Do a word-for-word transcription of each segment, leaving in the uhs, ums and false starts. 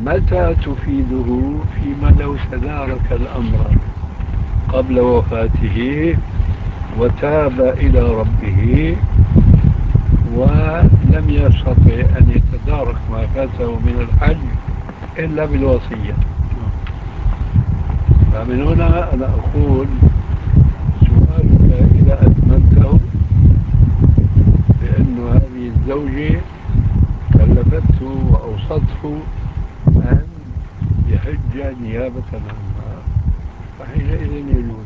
متى تفيده فيما لو تدارك الأمر قبل وفاته وتاب إلى ربه ولم يستطع أن يتدارك ما فاته من الحج إلا بالوصية. فمن هنا أنا أقول سؤالك إذا أتممته بأن هذه الزوجة كلفته وأوصته أن يحج نيابة عنها، فحينئذ يجوز.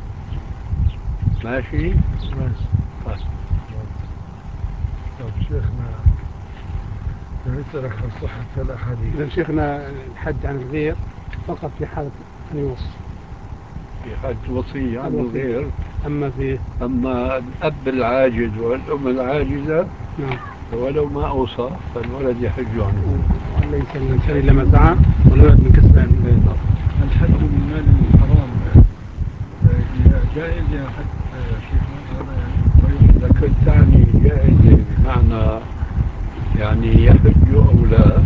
ماشي؟ ماشي. طيب شيخنا نسألك عن صحة الأحاديث. إذا شيخنا الحج عن الغير فقط في حالة أن يوصي، في حج وصية عن الغير. أما في أما الأب العاجز والأم العاجزة نعم ولو ما أوصى فالولد يحج عنه. وليس الإنسان إلا ما سعى والولد من كسب أهله. الحج من مال الحرام جائز يا حج شيخنا؟ هذا يعني إذا كنت تعني جائزة بمعنى يعني يحج أو لا،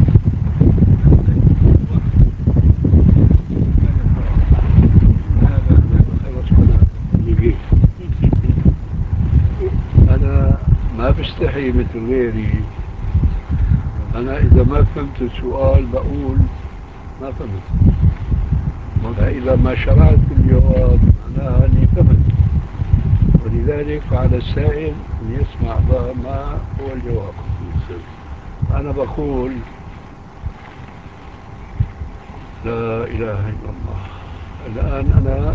أنا ما بستحي مثل غيري. أنا إذا ما فهمت السؤال بقول ما فهمت، فإذا ما شرعت الجواب معناها أني فهمت، ولذلك فعلى السائل أن يسمع ما هو الجواب. أنا بقول لا إله إلا الله. الآن أنا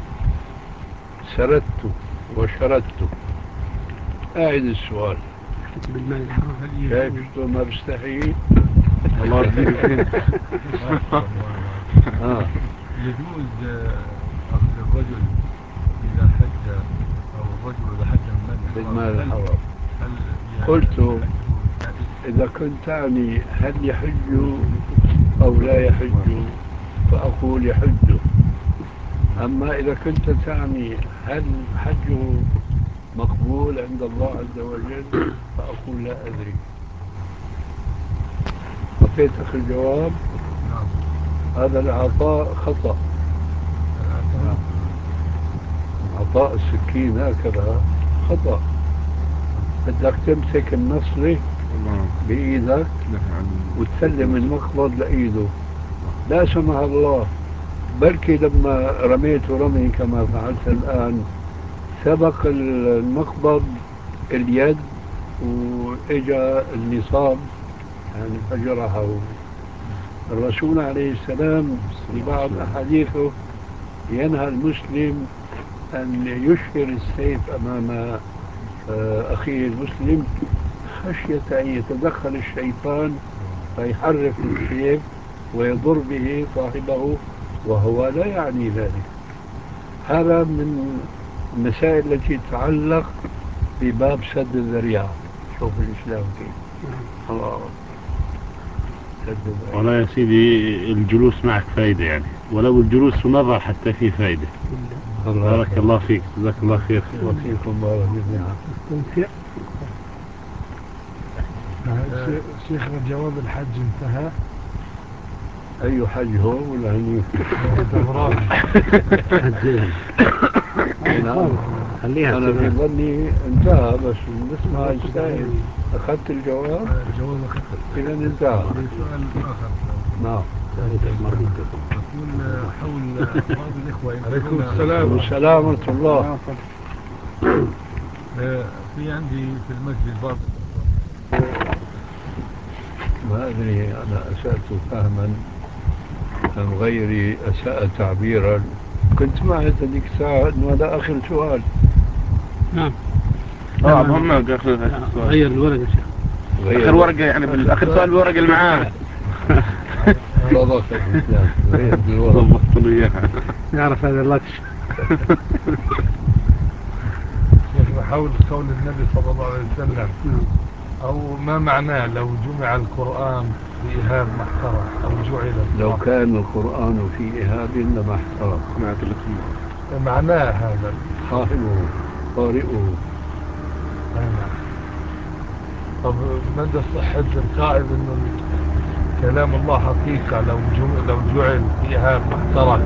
سردت وشردت، أعيد السؤال. بالمال الحرام شايف شلون ما بستحي؟ الله يجزيك. آه. يجوز أخذ الرجل إذا حج أو الرجل إذا حج من بالمال الحرام. قلت إذا كنت تعني هل يحج أو لا يحج فأقول يحج. أما إذا كنت تعني هل حجه مقبول عند الله عز وجل فأقول لا أدري. أعطيتك الجواب. هذا العطاء خطأ. عطاء السكين هكذا خطأ. بدك تمسك النصرة بإيدك وتسلم المقبض لإيده. لا سمح الله بلكي لما رميت رمي كما فعلت الآن سبق المقبض اليد وإجا النصاب يعني فجرها. الرسول عليه السلام في بعض أحاديثه ينهى المسلم أن يشهر السيف أمام أخيه المسلم خشية أن يتدخل الشيطان فيحرف السيف ويضر به صاحبه وهو لا يعني ذلك. هذا من المسائل التي تتعلق بباب سد الذريعة. شوف الإسلام كيف. الله والله يا سيدي الجلوس معك فايدة يعني، ولو الجلوس في نظر حتى فيه فايدة. بارك الله فيك، جزاك الله خير. وفيكم بارك الله. شيخنا جواب الحج انتهى. أي حج هو ولا هني؟ أنا أنا في ظني انتهى بس نسمع السائل. أخذت الجواب؟ الجواب أخذت. إذا انتهى. سؤال آخر. نعم. أقول حول بعض الإخوة. عليكم السلام والسلام ورحمة الله. في عندي في المسجد بعض ما أدري أنا أسأت فهما أم غيري أساء تعبيرا. كنت معي ذيك الساعة أنه هذا آخر سؤال. نعم. اه هم غير الورقة يا شيخ. آخر ورقة يعني بالآخر سؤال بالورقة اللي معانا. صدق الإسلام غير بالورقة. يعرف هذا اللطش. حول قول النبي صلى الله عليه وسلم أو ما معناه لو جمع القرآن في إهاب ما احترق أو جعل. لو كان القرآن في إهاب لما احترق. معناه هذا صاحبه قارئه. طب مدى صحة القائد انه كلام الله حقيقة لو جم... لو جعل في إهاب محترق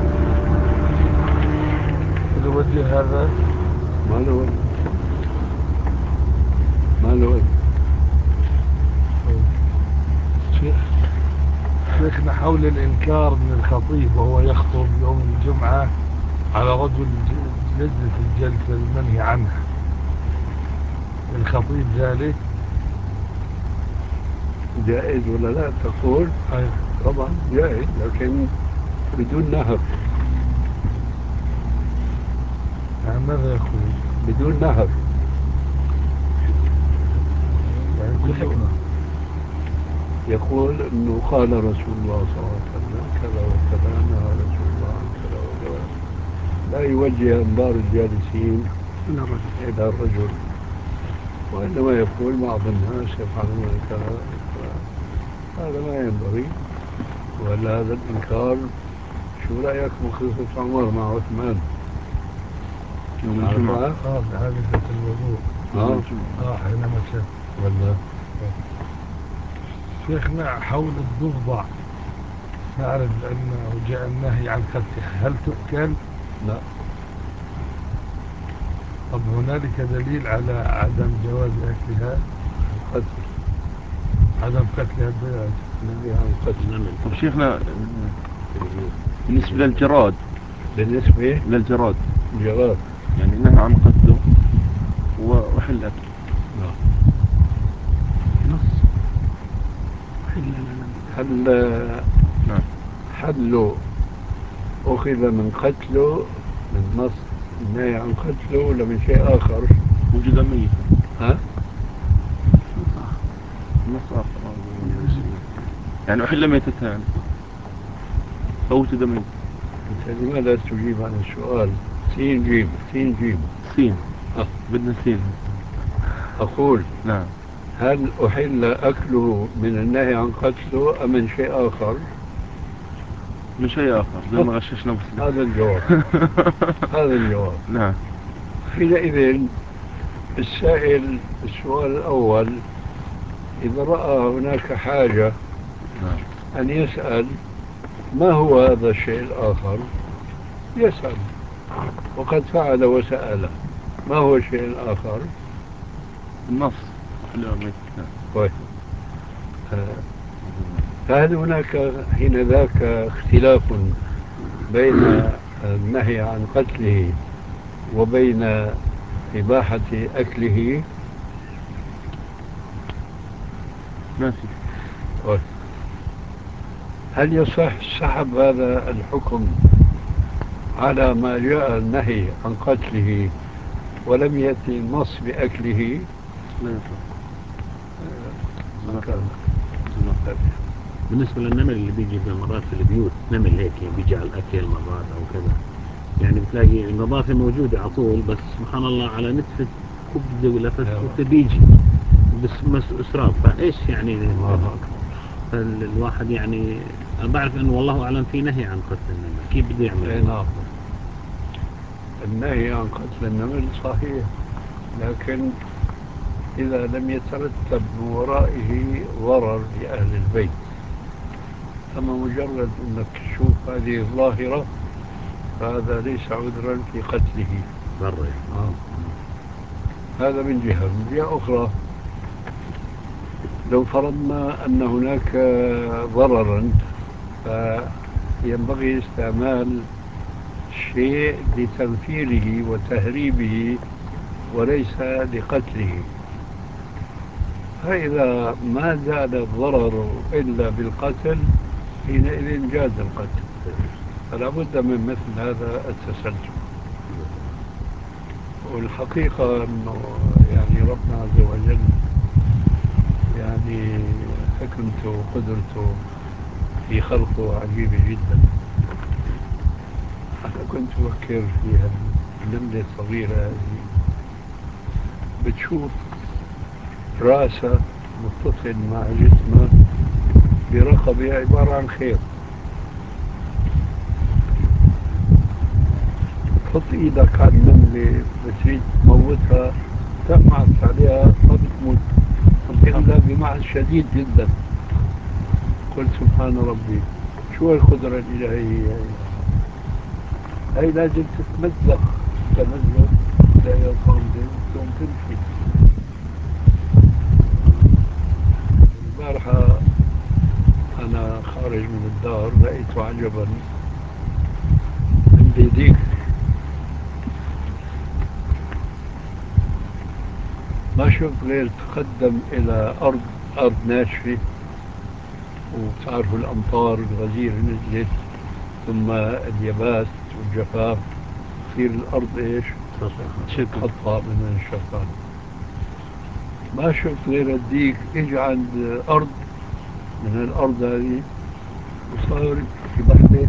الوجه هذا ما له وجه، ما له وجه. شيخ شيخنا حول الإنكار من الخطيب وهو يخطب يوم الجمعة على رجل يجلس الجلسة المنهي عنها، الخطيب ذلك جائز ولا لا تقول؟ أيوة. طبعا جائز لكن بدون نهر. يعني ماذا يقول؟ بدون نهر يعني كل يقول انه قال رسول الله صلى الله عليه وسلم كذا وكذا، نهى رسول الله عن كذا وكذا، لا يوجه انظار الجالسين إلى الرجل الى الرجل، وانما يقول بعض الناس يفعلون كذا. هذا ما ينبغي، ولا هذا الانكار. شو رايك بقصه عمر مع عثمان يوم الجمعة؟ اه بحادثة الوضوء اه اه حينما شاف ولا شيخنا حول الضفدع نعرف أنه جاء النهي عن قتلها، هل تؤكل؟ لا. طب هنالك دليل على عدم جواز أكلها؟ قتل، عدم قتلها البياج النبي عن قتل. طب شيخنا بالنسبة للجراد، بالنسبة للجراد جراد يعني نهى عن قتله وحل أكله. نعم. نص حل هل نعم. حله أخذ من قتله من نص النهي عن قتله ولا من شيء آخر؟ وجد ميتا. ها؟ نص آخر يعني أحل ميتتان فوجد ميتا. أنت لماذا تجيب عن السؤال؟ سين جيم سين جيم سين. أه. بدنا سين. أقول نعم. هل أحل أكله من النهي عن قتله أم من شيء آخر؟ من شيء آخر زي ما غششنا بس. هذا الجواب. هذا الجواب. نعم. حينئذ السائل السؤال الأول إذا رأى هناك حاجة نعم. أن يسأل ما هو هذا الشيء الآخر يسأل، وقد فعل وسأل ما هو الشيء الآخر. النص أحل ميتتان. طيب فهل هناك حين ذاك اختلاف بين النهي عن قتله وبين إباحة أكله؟ ما في. طيب هل يصح سحب هذا الحكم على ما جاء النهي عن قتله ولم يأتي النص بأكله؟ لا يصح. بالنسبة للنمل اللي بيجي مرات في البيوت، نمل هيك يعني بيجي على الأكل مرات أو كذا، يعني بتلاقي النظافة موجودة على طول، بس سبحان الله على نتفة خبزة ولا فتفوتة بيجي بس مس إسراف. فإيش يعني الواحد يعني أنا بعرف إنه والله أعلم في نهي عن قتل النمل، كيف بده يعمل؟ نعم النهي عن قتل النمل صحيح، لكن إذا لم يترتب من ورائه ضرر لأهل البيت، أما مجرد أنك تشوف هذه الظاهرة فهذا ليس عذرا في قتله. برا آه. هذا من جهة. من جهة أخرى لو فرضنا أن هناك ضررا فينبغي استعمال شيء لتنفيره وتهريبه وليس لقتله، فإذا ما زال الضرر إلا بالقتل حينئذ جاز القتل، فلا بد من مثل هذا التسلسل. والحقيقة أنه يعني ربنا عز وجل يعني حكمته وقدرته في خلقه عجيبة جدا. أنا كنت أفكر في النملة الصغيرة هذه، بتشوف راسه متصل مع جسمه برقبة عبارة عن خيط، حط ايدك على النملة بتريد تموتها تقمعت عليها ما بتموت إلا بمعنى شديد جدا. قلت سبحان ربي، شو القدرة الإلهية هي؟ هي لازم تتمزق تمزق تلاقي صامدة ثم تمشي. البارحة أنا خارج من الدار لقيت عجبا، عندي ديك ما شفت غير تقدم إلى أرض أرض ناشفة، وتعرفوا الأمطار الغزيرة نزلت ثم اليباس والجفاف تصير الأرض إيش؟ تخطى من الشفاف. ما شفت غير الديك إجى عند أرض من الأرض هذه وصار يبحبش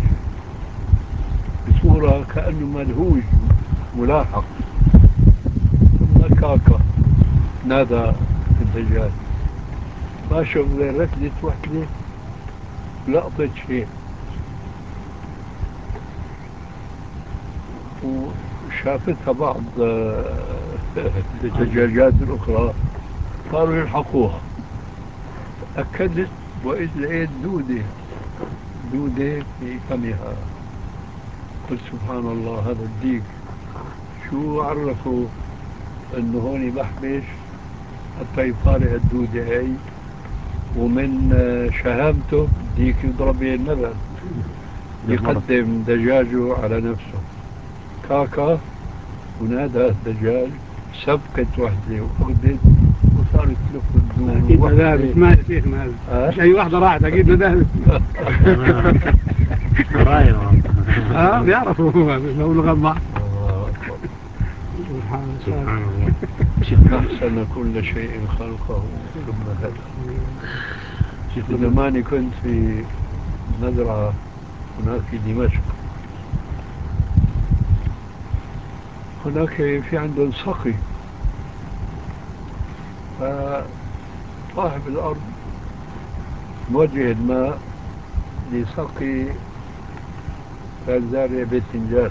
بصورة كأنه ملهوج ملاحق، ثم كاكا نادى الدجال. ما شفت غير ركضت وحدة لقطت شيء وشافتها بعض الدجاجات الأخرى صاروا يلحقوها. تأكدت وإذ لقيت دودة دودة في فمها. قلت سبحان الله، هذا الديك شو عرفوا انه هون بحبش حتى يطالع الدودة هاي، ومن شهامته الديك يضرب النبل يقدم دجاجه على نفسه. كاكا ونادى الدجاج، سبقت وحدة وأخذت وصارت تلف الدور. أكيد مذابس ما يا شيخ مذابس أه؟ مش أي واحدة راحت أكيد مذابس. اه بيعرفوا لو لغة سبحان الله. أحسن كل شيء خلقه ثم هدى. زماني كنت في مزرعة هناك في دمشق، هناك في عندهم سقي، فصاحب الأرض موجه الماء لسقي كان زارع باذنجان.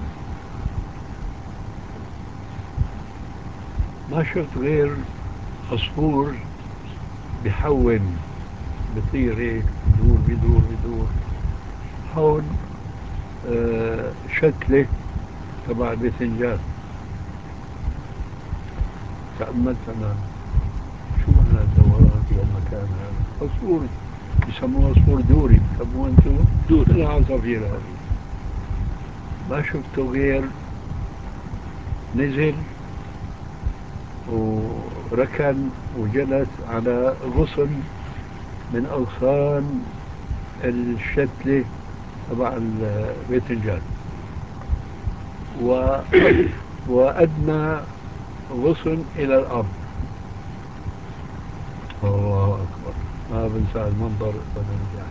ما شفت غير عصفور بحول بطير هيك بدور بدور بدور حول آه شتلة تبع باذنجان. تأملت أنا شو أنا الدوران في المكان هذا. عصفور يسموه عصفور دوري، يسموه أنتم دور العصافير هذه. ما شفته غير نزل وركن وجلس على غصن من أغصان الشتلة تبع الباذنجان، وأدنى غصن إلى الأرض. الله أكبر، ما بنسى المنظر أبدا في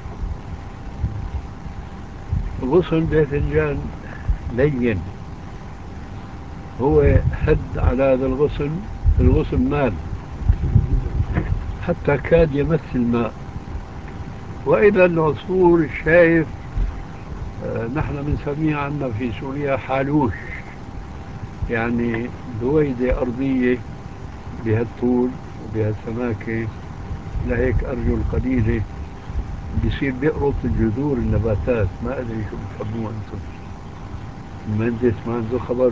حياتي. غصن باذنجان لين، هو هد على هذا الغصن، الغصن مال حتى كاد يمس الماء. وإذا العصفور شايف آه نحن بنسميها عندنا في سوريا حالوش، يعني دويدة أرضية بهالطول وبهالسماكة لهيك أرجل قليلة، بيصير بيقرط الجذور النباتات. ما أدري شو بتسموها أنتم، المهندس ما عنده خبر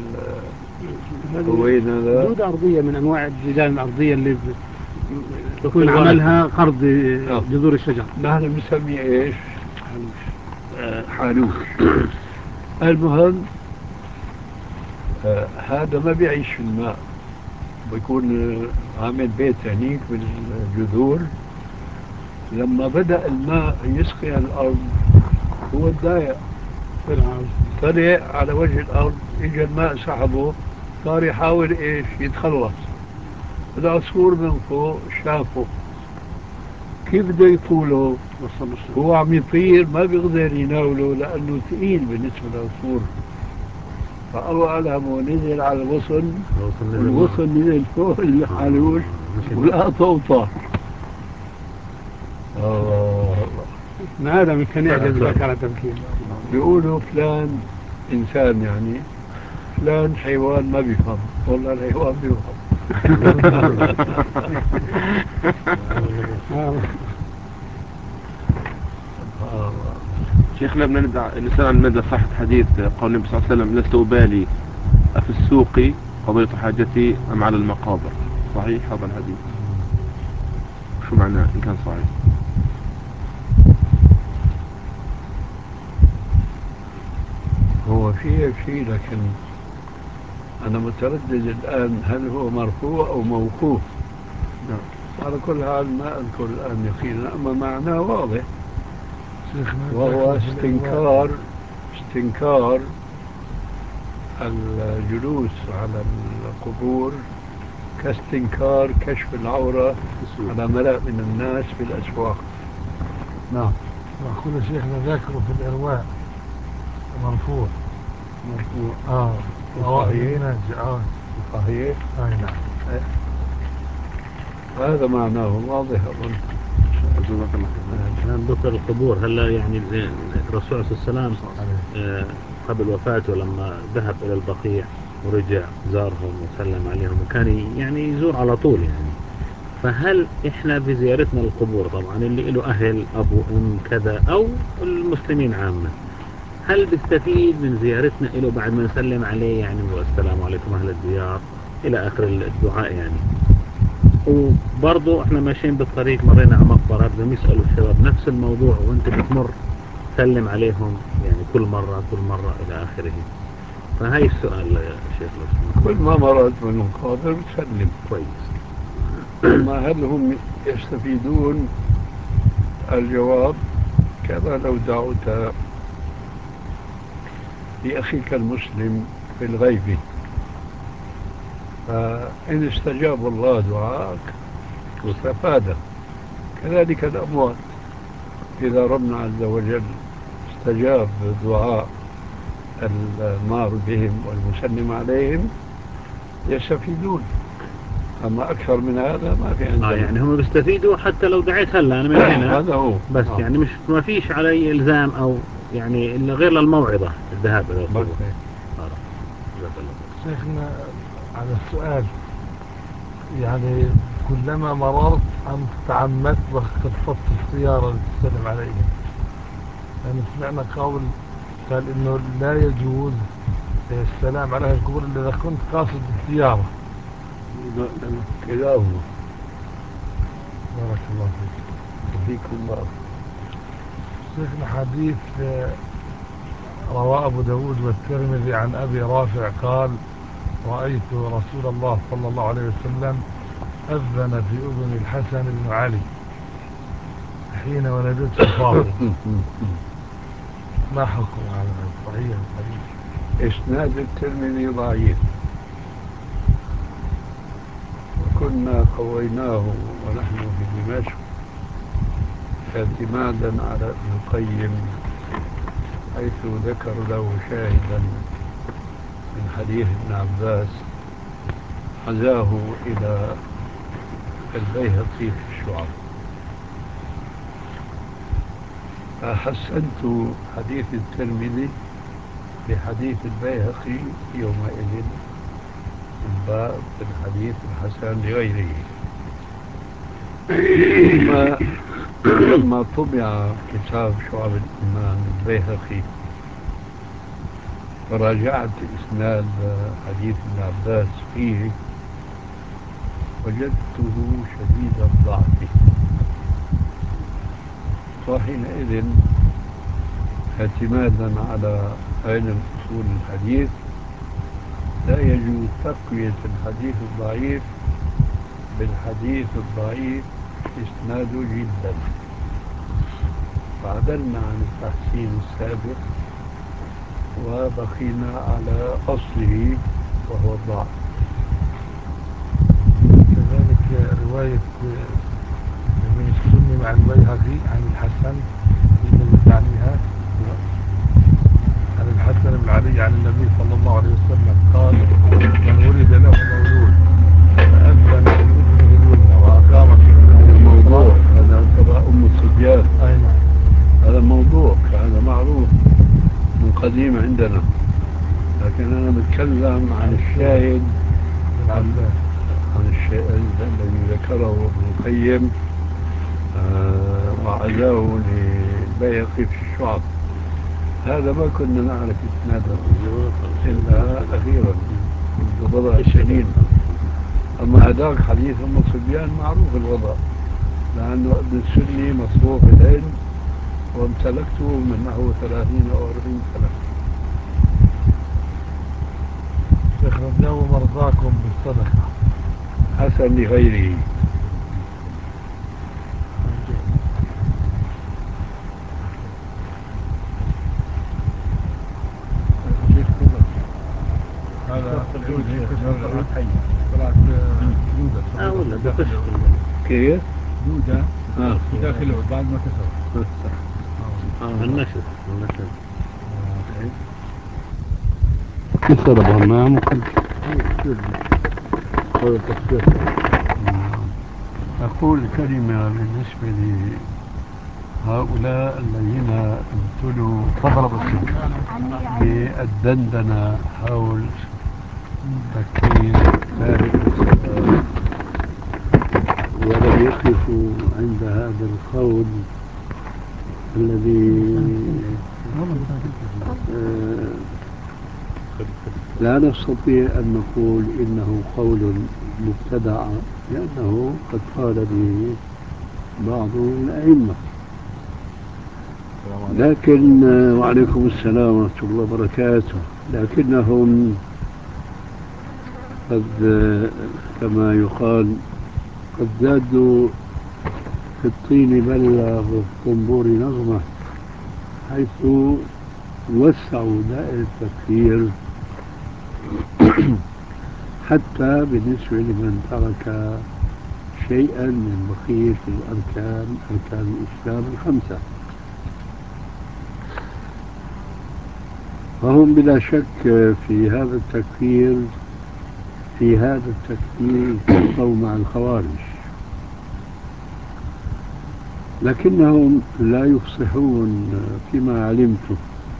بهال دودة أرضية من أنواع الديدان الأرضية اللي تكون عملها قرض جذور الشجر. نحن بنسميه إيش؟ حالوش. المهم آه هذا ما بيعيش في الماء، بيكون عامل بيت هنيك بالجذور. لما بدأ الماء يسقي الأرض هو تضايق، طلع على وجه الأرض، إجا الماء سحبه، صار يحاول إيش يتخلص. العصفور من فوق شافه كيف بده يطوله، هو عم يطير ما بيقدر يناوله لأنه ثقيل بالنسبة للعصفور. فأبو ألهم ونزل على الغصن، والغصن نزل فوق الحالوش ولقطه وطار. الله ما هذا من كان يعجز لك على تفكير. بيقولوا فلان إنسان، يعني فلان حيوان ما بيفهم، والله الحيوان بيفهم. آه. شيخنا بندع الإنسان عن مدى صحة حديث قول النبي صلى الله عليه وسلم لست أبالي أفي السوق قضيت حاجتي أم على المقابر. صحيح هذا الحديث؟ شو معناه إن كان صحيح؟ هو فيه شيء، لكن أنا متردد الآن هل هو مرفوع أو موقوف. نعم. على كل حال ما أذكر الآن يقينا، أما معناه واضح، شيخنا وهو ذكر في استنكار استنكار الجلوس على القبور كاستنكار كشف العورة على ملأ من الناس في الأسواق. نعم. وأقول شيخنا ذكر في الإرواء مرفوع. مرفوع. آه صحيح. آه صحيح. آه نعم. هذا معناه واضح أظن. كان ذكر القبور. هلا يعني الرسول صلى الله عليه وسلم قبل وفاته لما ذهب إلى البقيع ورجع زارهم وسلم عليهم، وكان يعني يزور على طول يعني. فهل إحنا بزيارتنا للقبور طبعا اللي له أهل أبو أم كذا أو المسلمين عامة، هل بيستفيد من زيارتنا له بعد ما نسلم عليه يعني والسلام عليكم أهل الديار إلى آخر الدعاء يعني؟ وبرضو احنا ماشيين بالطريق مرينا على مقبرة بدهم يسألوا الشباب نفس الموضوع وانت بتمر سلم عليهم يعني كل مرة كل مرة إلى آخره. فهاي السؤال يا شيخ لو كل ما مرت من المقابر بتسلم. كويس. أما هل هم يستفيدون؟ الجواب كما لو دعوت لأخيك المسلم في الغيب، فإن استجاب الله دعاءك استفاد. كذلك الأموات إذا ربنا عز وجل استجاب دعاء المار بهم والمسلم عليهم يستفيدون. أما أكثر من هذا ما في عندنا. آه يعني هم بيستفيدوا حتى لو دعيت هلا أنا من هنا هذا هو بس آه. يعني مش ما فيش علي إلزام أو يعني إلا غير للموعظة الذهاب إلى القبور. شيخنا على السؤال يعني كلما مررت أم تعمدت وخطفت السيارة لتسلم عليهم، يعني سمعنا قول قال إنه لا يجوز السلام على القبور إلا إذا كنت قاصد السيارة. كذا هو. بارك الله فيك. فيكم الله. شيخنا حديث رواه أبو داود والترمذي عن أبي رافع قال رأيت رسول الله صلى الله عليه وسلم أذن في أذن الحسن بن علي حين ولدته فاطمة. ما حكم على صحيح الحديث؟ إسناد الترمذي ضعيف، وكنا قويناه ونحن في دمشق اعتمادا على ابن القيم، حيث ذكر له شاهدا من حديث ابن عباس حزاه إلى البيهقي في الشعب. فحسنت حديث الترمذي بحديث البيهقي يومئذ الباب في الحديث الحسن لغيره. ثم لما طبع كتاب شعب الإيمان البيهقي فراجعت إسناد حديث ابن عباس فيه وجدته شديد الضعف، وحينئذ اعتمادا على علم أصول الحديث لا يجوز تقوية الحديث الضعيف بالحديث الضعيف إسناده جدا، فعدلنا عن التحسين السابق وبقينا على أصله وهو الضعف. كذلك رواية ابن السني عن البيهقي عن الحسن الذي تعنيها عن الحسن بن علي عن النبي صلى الله عليه وسلم قال من ولد له مولود فأذن في أذنه اليمنى وأقام في أذنه الموضوع هذا تبع أم الصبيان. أين هذا موضوع هذا معروف من قديم عندنا، لكن أنا بتكلم عن الشاهد عن, عن الشاهد الذي ذكره ابن القيم آه وعزاه البيهقي في الشعب. هذا ما كنا نعرف إسناده إلا أخيرا منذ بضع سنين. أما هذاك حديث أم الصبيان معروف الوضع، لأنه ابن السني مصروف العلم وامتلكته من نحو ثلاثين أو أربعين سنة. شيخنا داووا مرضاكم بالصدقة حسن لغيره. هذا طلعت حية، طلعت دودة اه ولا بقش كيف؟ دودة آه. في داخل العود بعد ما كسرت. آه. النشر النشر كسر بها ممكن. أقول كلمة بالنسبة لهؤلاء الذين ابتلوا بالدندنة حول تكفير تارك الصلاة ولم يقفوا عند هذا القول الذي آه لا نستطيع أن نقول إنه قول مبتدع، لأنه قد قال به بعض الأئمة. لكن وعليكم السلام ورحمة الله وبركاته. لكنهم قد كما يقال قد زادوا في الطين بلة وفي الطنبور نغمة، حيث وسعوا دائرة التكفير حتى بالنسبة لمن ترك شيئا من بقية الأركان، أركان الإسلام الخمسة. فهم بلا شك في هذا التكفير في هذا التكفير كفروا مع الخوارج، لكنهم لا يفصحون فيما علمت،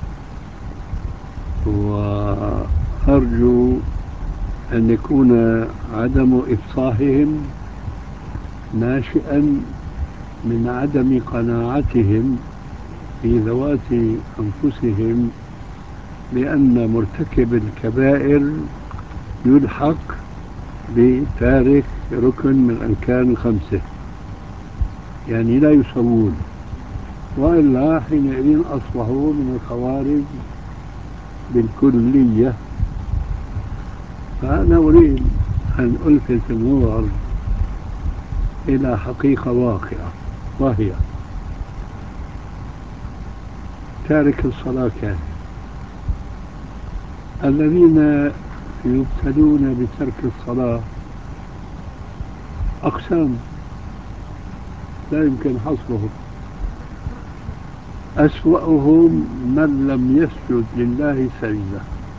وأرجو أن يكون عدم إفصاحهم ناشئا من عدم قناعتهم في ذوات أنفسهم بأن مرتكب الكبائر يلحق بتارك ركن من الأركان الخمسة، يعني لا يسوون، وإلا حينئذ أصبحوا من الخوارج بالكلية. فأنا أريد أن ألفت النظر إلى حقيقة واقعة، وهي تارك الصلاة كان الذين يبتلون بترك الصلاة أقسام لا يمكن حصرهم. أسوأهم من لم يسجد لله سجدة،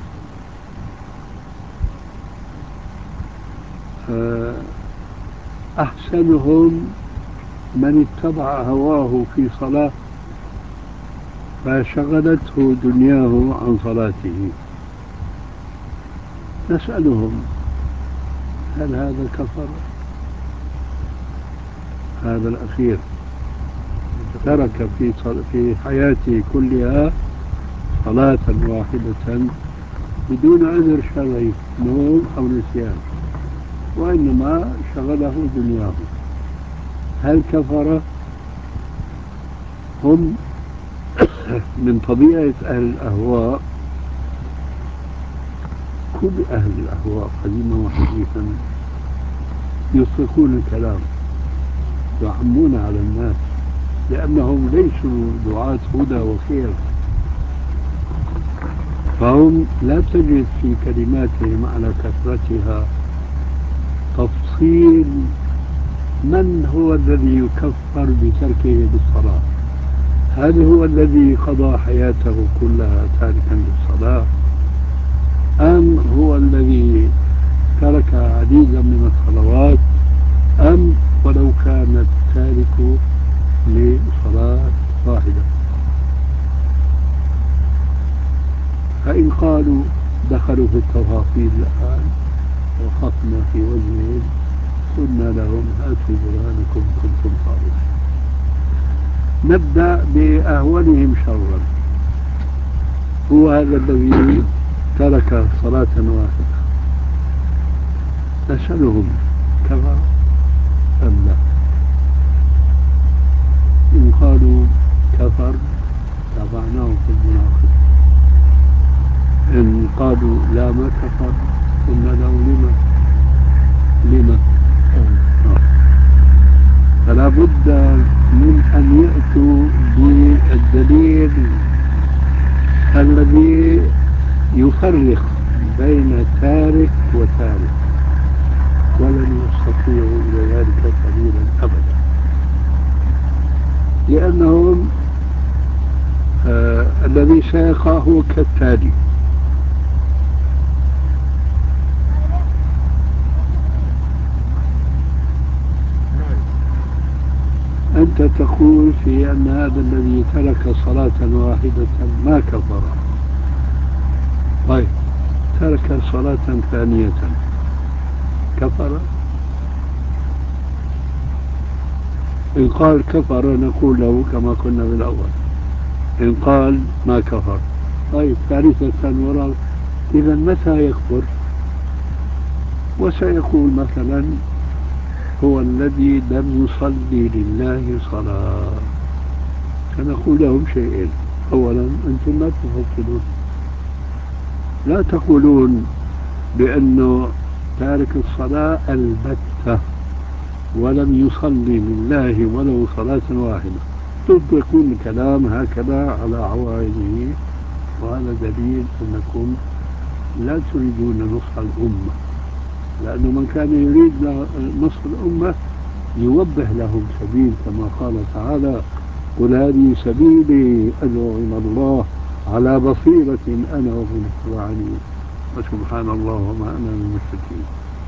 أحسنهم من اتبع هواه في صلاة فشغلته دنياه عن صلاته. نسألهم هل هذا كفر؟ هذا الأخير ترك في في حياته كلها صلاة واحدة بدون عذر شرعي، نوم أو نسيان، وإنما شغله دنياه. هل كفر؟ هم من طبيعة أهل الأهواء، كل أهل الأهواء قديما وحديثا يطلقون الكلام، يعمون على الناس، لأنهم ليسوا دعاة هدى وخير. فهم لا تجد في كلماتهم على كثرتها تفصيل من هو الذي يكفر بتركه للصلاة. هل هو الذي قضى حياته كلها تاركا للصلاة، أم هو الذي ترك عديدا من الصلوات، أم ولو كان التارك لصلاة واحدة؟ فإن قالوا دخلوا في التفاصيل الآن وخطنا في وجههم، قلنا لهم هاتوا برهانكم كنتم صادقين. نبدأ بأهونهم شرا. هو هذا الذي ترك صلاة واحدة، نسألهم كفر أم لا؟ إن قالوا كفر تابعناهم في المناقشة، إن قالوا لا ما كفر قلنا له لما لما آه. فلا بد من أن يأتوا بالدليل الذي يفرق بين تارك وتارك، ولن يستطيعوا إلى ذلك سبيلا أبدا، لأنهم آه الذي سيقع هو كالتالي: أنت تقول في أن هذا الذي ترك صلاة واحدة ما كفر، طيب ترك صلاة ثانية كفر؟ إن قال كفر نقول له كما قلنا بالأول، إن قال ما كفر طيب ثالثة ورابعة، إذا متى يكفر؟ وسيقول مثلا هو الذي لم يصلي لله صلاة، فنقول لهم شيئين: أولا أنتم لا تفصلون، لا تقولون بأنه تارك الصلاة البتة ولم يصلي لله ولو صلاة واحدة، تطلقون الكلام هكذا على عوائده، وهذا دليل أنكم لا تريدون نصح الأمة، لأنه من كان يريد نصح الأمة يوضح لهم سبيل كما قال تعالى: قل هذه سبيلي أدعو إلى الله على بصيرة أنا ومن اتبعني وسبحان الله وما أنا من المشركين.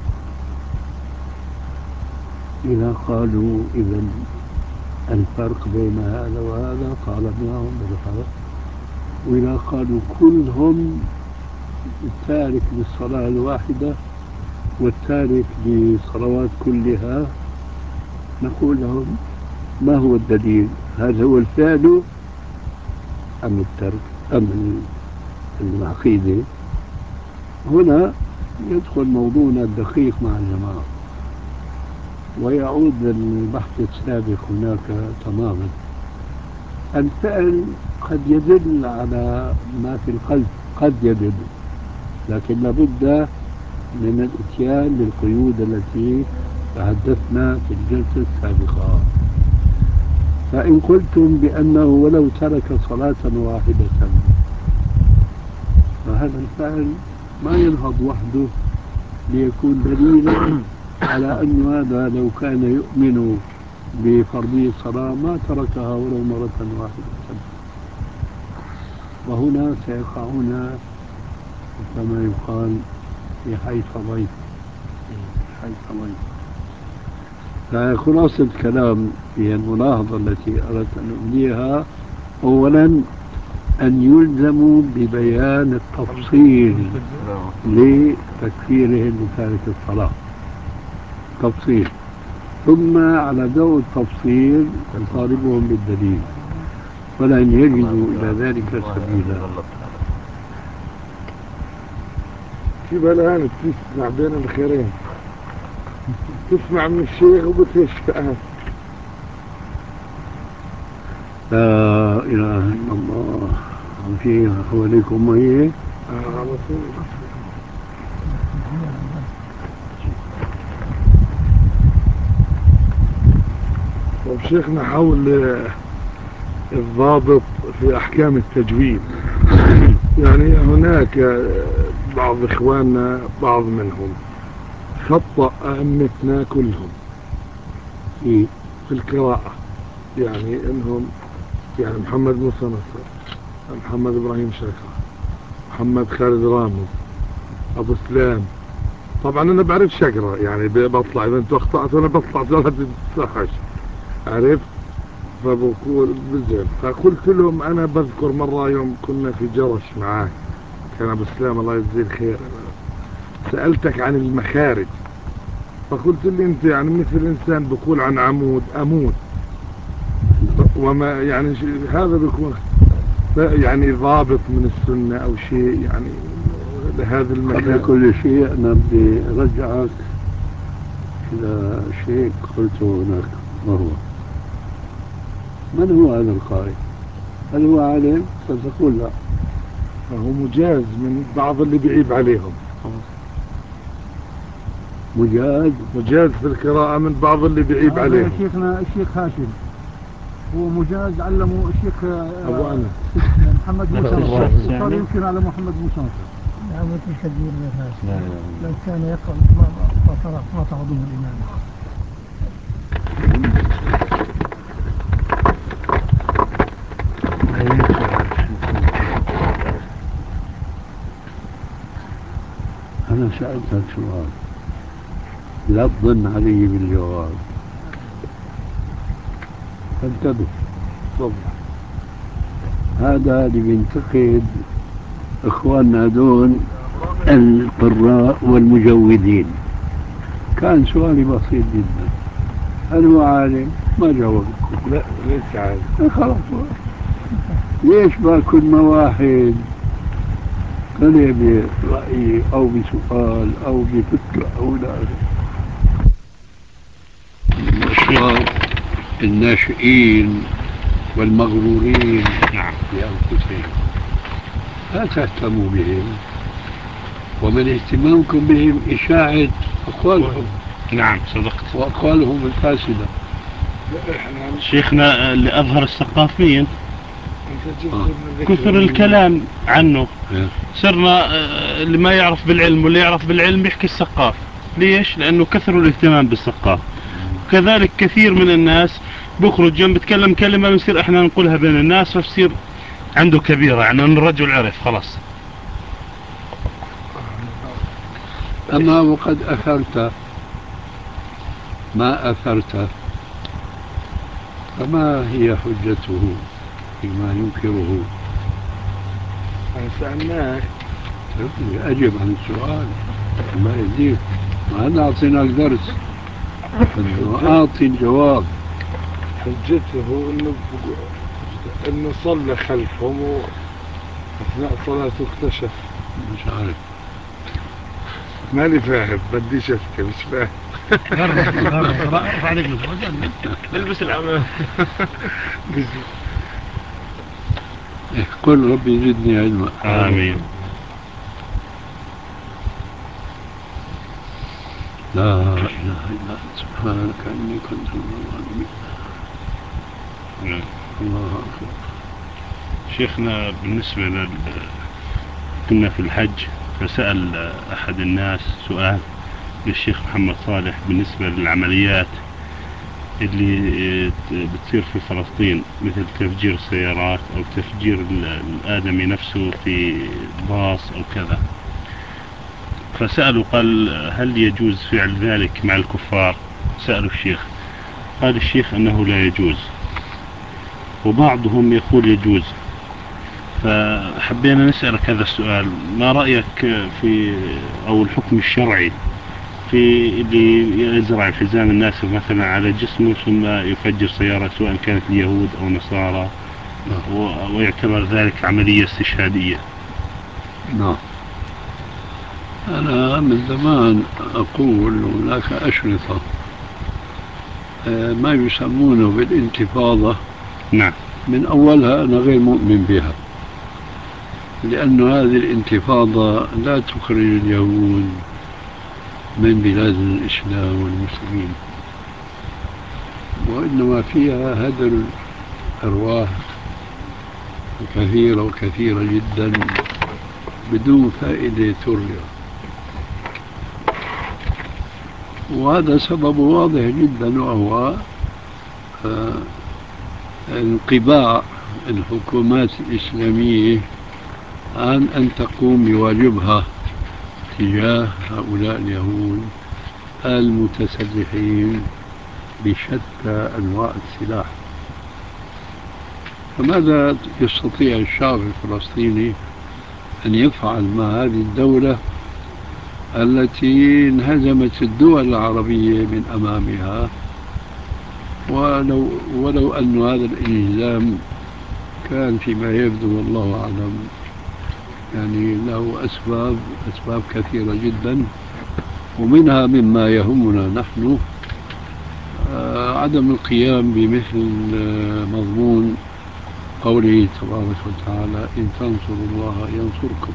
إذا قالوا إذا الفرق بين هذا وهذا طالبناهم بالفرق، وإذا قالوا كلهم التارك للصلاة الواحدة والتارك للصلوات كلها نقول لهم ما هو الدليل؟ هل هو الفعل أم الترك أم العقيدة؟ هنا يدخل موضوعنا الدقيق مع الجماعة ويعود للبحث السابق هناك تماما. الفعل قد يدل على ما في القلب، قد يدل، لكن لابد من الاتيان بالقيود التي تحدثنا في الجلسة السابقة. فإن قلتم بأنه ولو ترك صلاة واحدة فهذا الفعل ما ينهض وحده ليكون دليلا على أن هذا لو كان يؤمن بفرضية الصلاة ما تركها ولو مرة واحدة، وهنا سيقعون كما يقال في حيث ضيف حيث ضيف. فخلاصة الكلام هي الملاحظة التي أردت أن أبديها: أولا أن يلزموا ببيان التفصيل لتكفيرهم بتارك الصلاة، تفصيل، ثم على ضوء التفصيل نطالبهم بالدليل، ولن يجدوا إلى ذلك سبيلا. في بلان تسمع بين الخيرين، تسمع من الشيخ وبتشفع. لا إله إلا الله. في حواليكم مية آه على طول. طب شيخنا حول الضابط في أحكام التجويد. يعني هناك بعض إخواننا بعض منهم خطأ أئمتنا كلهم في القراءة، يعني إنهم يعني محمد موسى نصر، محمد إبراهيم شاكر، محمد خالد رامز، أبو سلام. طبعا أنا بعرف شقرة، يعني بطلع إذا أنتوا أخطأت وأنا بطلع ثلاثة تسعة عرفت، فبقول بالزين. فقلت لهم أنا بذكر مرة يوم كنا في جرش معاه كان أبو سلام الله يجزيه الخير، سألتك عن المخارج فقلت لي أنت يعني مثل إنسان بقول عن عمود أمود، وما يعني ش- هذا بيكون يعني ضابط من السنة أو شيء يعني لهذا قبل المكان. كل شيء أنا بدي أرجعك إلى شيء قلته هناك، وهو من هو هذا القائد؟ هل هو عالم؟ ستقول لا. هو مجاز من بعض اللي بيعيب عليهم، مجاز مجاز في القراءة من بعض اللي بيعيب عليهم. شيخنا الشيخ هاشم هو مجاز علمه الشيخ أبو أنا محمد موسى نصر، وصار يمكن على محمد موسى نصر. لا ما تكبير لهذا، لو كان يقرأ ما ما ما تعظم الإمام. أنا سألتك سؤال لا تظن علي بالجواب، فانتبه. هذا اللي بينتقد إخواننا دون القراء والمجودين. كان سؤالي بسيط جدا، هل هو عالم؟ ما جاوب. لا ليس عالم. خلاص، ليش ما كل ما واحد طلع برأي أو بسؤال أو بفكرة أو لا الأشخاص الناشئين والمغرورين نعم بأنفسهم لا تهتموا بهم، ومن اهتمامكم بهم إشاعة أقوالهم. نعم صدقت. وأقوالهم الفاسدة. شيخنا اللي أظهر الثقافيين آه. كثر الكلام عنه، صرنا اللي ما يعرف بالعلم واللي يعرف بالعلم يحكي الثقاف. ليش؟ لأنه كثروا الاهتمام بالثقاف. كذلك كثير من الناس بخرج جنب بتكلم كلمة بنصير احنا نقولها بين الناس فبصير عنده كبيرة، يعني الرجل عرف خلاص. أما وقد أثرت ما أثرت فما هي حجته فيما ينكره؟ سألناك أجب عن السؤال ما يزيد. ما أنا أعطيناك درس أنه أعطي الجواب. حجته إنه إنه صلى خلفهم وأثناء صلاته اكتشف. مش عارف، ماني فاهم، بديش أفتي مش فاهم. ارفع رجلك البس العمام. قل ربي زدني علما. آمين. لا إله إلا أنت سبحانك إني كنت من الظالمين. الله أكبر. شيخنا بالنسبة لل كنا في الحج فسأل أحد الناس سؤال للشيخ محمد صالح بالنسبة للعمليات اللي بتصير في فلسطين مثل تفجير السيارات أو تفجير الآدمي نفسه في باص أو كذا. فسألوا قال هل يجوز فعل ذلك مع الكفار؟ سألوا الشيخ، قال الشيخ أنه لا يجوز، وبعضهم يقول يجوز. فحبينا نسألك هذا السؤال، ما رأيك في أو الحكم الشرعي في اللي يزرع الحزام الناسف مثلا على جسمه ثم يفجر سيارة سواء كانت اليهود أو نصارى ويعتبر ذلك عملية استشهادية؟ نعم. أنا من زمان أقول هناك أشرطة ما يسمونه بالانتفاضة. نعم. من أولها أنا غير مؤمن بها، لأن هذه الانتفاضة لا تخرج اليهود من بلاد الإسلام والمسلمين، وإنما فيها هدر الأرواح كثيرة وكثيرة جدا بدون فائدة ترجى. وهذا سبب واضح جدا، وهو انقباع الحكومات الإسلامية عن أن تقوم بواجبها تجاه هؤلاء اليهود المتسلحين بشتى أنواع السلاح. فماذا يستطيع الشعب الفلسطيني أن يفعل مع هذه الدولة التي انهزمت الدول العربية من أمامها ولو, ولو أن هذا الإلزام كان فيما يبدو والله أعلم يعني له أسباب أسباب كثيرة جدا، ومنها مما يهمنا نحن آه عدم القيام بمثل آه مضمون قوله تبارك وتعالى إن تنصروا الله ينصركم.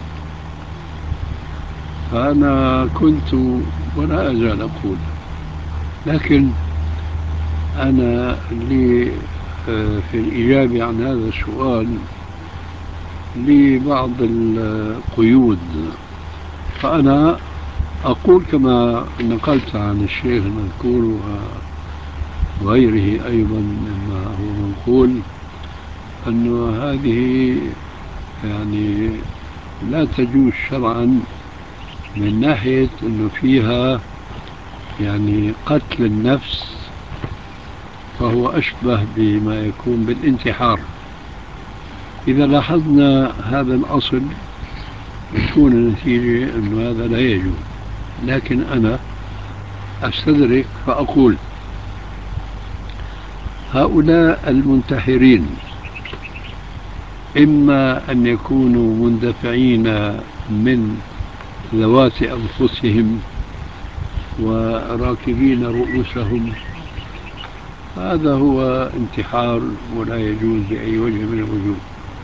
فأنا كنت ولا أزال أقول، لكن أنا لي في الإجابة عن هذا السؤال لبعض القيود. فأنا أقول كما نقلت عن الشيخ المذكور وغيره أيضا مما هو منقول أن هذه يعني لا تجوز شرعا من ناحية أنه فيها يعني قتل النفس، فهو أشبه بما يكون بالانتحار. إذا لاحظنا هذا الأصل تكون النتيجة أن هذا لا يجوز. لكن أنا أستدرك فأقول هؤلاء المنتحرين إما أن يكونوا مندفعين من ذوات أنفسهم وراكبين رؤوسهم، هذا هو انتحار ولا يجوز بأي وجه من الوجوه،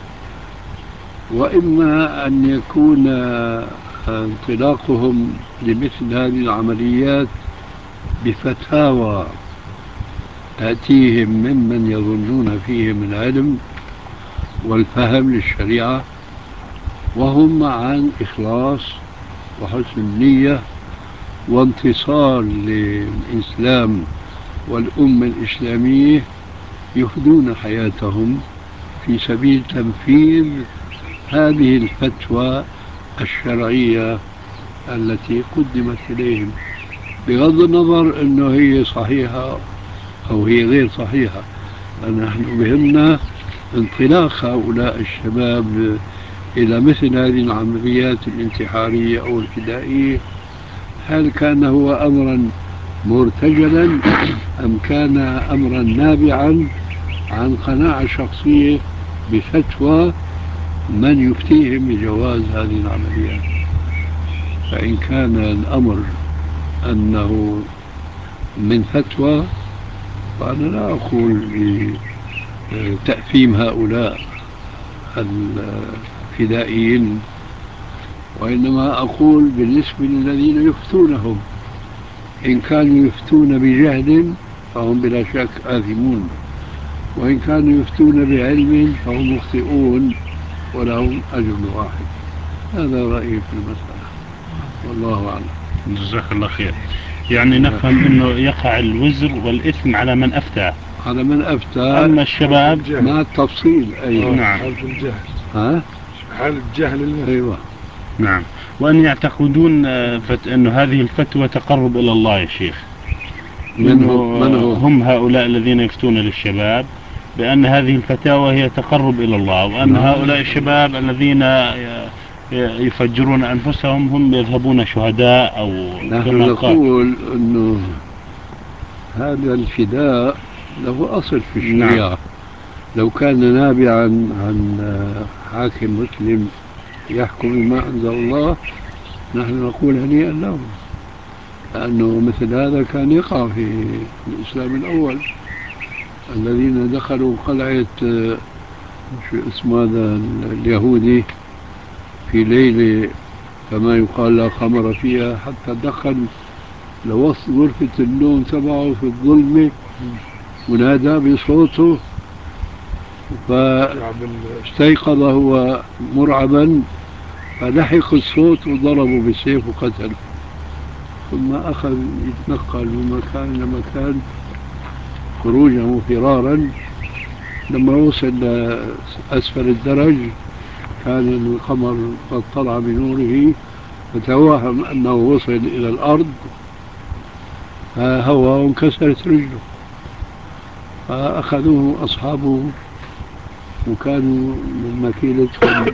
وإما أن يكون انطلاقهم لمثل هذه العمليات بفتاوى تأتيهم ممن يظنون فيهم العلم والفهم للشريعة وهم عن إخلاص وحسن النية وانتصار للإسلام والأمة الإسلامية، يفدون حياتهم في سبيل تنفيذ هذه الفتوى الشرعية التي قدمت إليهم، بغض النظر أنه هي صحيحة أو هي غير صحيحة. نحن بهمنا انطلاق هؤلاء الشباب إلى مثل هذه العمليات الانتحارية أو الفدائية، هل كان هو أمرا مرتجلا أم كان أمرا نابعا عن قناعة شخصية بفتوى من يفتيهم بجواز هذه العمليات؟ فإن كان الأمر أنه من فتوى فأنا لا أقول بتأثيم هؤلاء الفدائيين، وإنما أقول بالنسبة للذين يفتونهم، إن كانوا يفتون بجهل فهم بلا شك آثمون، وإن كانوا يفتون بعلم فهم مخطئون ولهم أجر واحد. هذا رأيي في المسألة والله أعلم. جزاك الله خير. يعني نفهم أنه يقع الوزر والإثم على من أفتى على من أفتى، أما الشباب مع التفصيل. أيوة. نعم. حال الجهل ها؟ حال الجهل المفيد. أيوة. نعم. وأن يعتقدون أن هذه الفتوى تقرب إلى الله يا شيخ، من هو؟ من هو؟ هم هؤلاء الذين يفتون للشباب بأن هذه الفتاوى هي تقرب إلى الله، وأن نعم. هؤلاء الشباب الذين يفجرون أنفسهم هم يذهبون شهداء أو نحن نقول أنه هذا الفداء له أصل في الشريعة. نعم. لو كان نابعا عن حاكم مسلم يحكم بما أنزل الله نحن نقول هنيئا لهم، لأنه مثل هذا كان يقع في الإسلام الأول. الذين دخلوا قلعة شو اسمه هذا اليهودي في ليلة كما يقال لا قمر فيها، حتى دخل لوسط غرفة النوم تبعه في الظلمة ونادى بصوته فاستيقظ هو مرعبا، فلحق الصوت وضربوا بالسيف وقتله، ثم أخذ يتنقل من مكان لمكان خروجه فرارا. لما وصل لأسفل الدرج كان القمر قد طلع بنوره، فتوهم أنه وصل إلى الأرض فهوى وانكسرت رجله، فأخذوه أصحابه وكانوا من مكيلتهم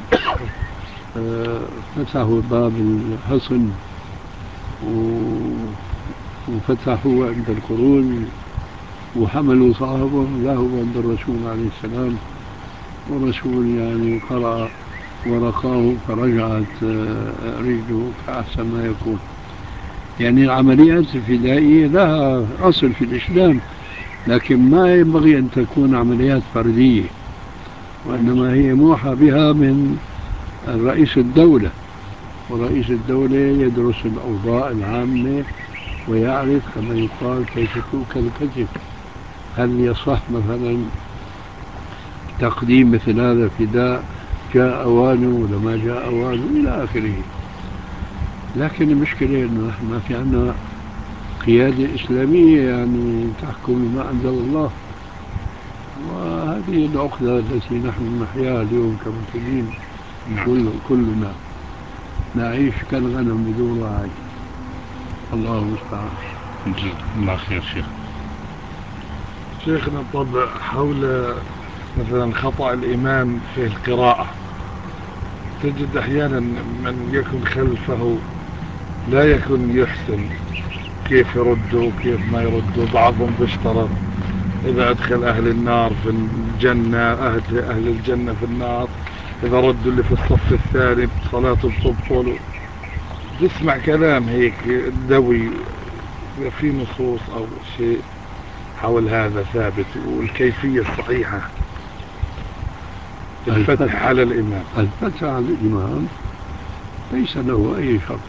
فتحوا باب الحصن وفتحوا عند الخروج وحملوا صاحبهم ذهبوا عند الرسول عليه السلام، والرسول يعني قرأ ورقاه فرجعت رجله كأحسن ما يكون. يعني العمليات الفدائية لها أصل في الإسلام، لكن ما ينبغي أن تكون عمليات فردية، وإنما هي موحى بها من رئيس الدولة، ورئيس الدولة يدرس الأوضاع العامة ويعرف كما يقال كيف تؤكل الكتف، هل يصح مثلا تقديم مثل هذا الفداء، جاء أوانه ولا ما جاء أوانه إلى آخره. لكن المشكلة أنه نحن ما في عنا قيادة إسلامية يعني تحكم بما أنزل الله، وهذه العقدة التي نحن نحياها اليوم كمسلمين. كل كلنا نعيش كالغنم بدون راعي. الله المستعان. الله خير شيخ. شيخنا طب حول مثلا خطأ الإمام في القراءة، تجد أحيانا من يكون خلفه لا يكون يحسن كيف يردوا وكيف ما يردوا. بعضهم بيشترط إذا أدخل أهل النار في الجنة أهل, أهل الجنة في النار، إذا ردوا اللي في الصف الثاني صلاته بتبطل. تسمع كلام هيك دوي، في نصوص أو شيء حول هذا ثابت، والكيفية الصحيحة الفتح على الإمام؟ الفتح على الإمام ليس له أي شرط،